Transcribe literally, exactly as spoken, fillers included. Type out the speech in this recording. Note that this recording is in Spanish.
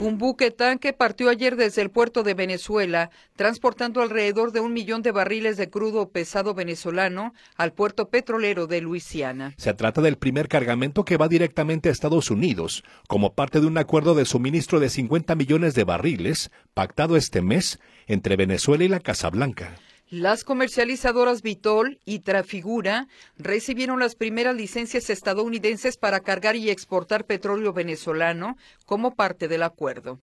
Un buque tanque partió ayer desde el puerto de Venezuela, transportando alrededor de un millón de barriles de crudo pesado venezolano al puerto petrolero de Luisiana. Se trata del primer cargamento que va directamente a Estados Unidos, como parte de un acuerdo de suministro de cincuenta millones de barriles, pactado este mes entre Venezuela y la Casa Blanca. Las comercializadoras Vitol y Trafigura recibieron las primeras licencias estadounidenses para cargar y exportar petróleo venezolano como parte del acuerdo.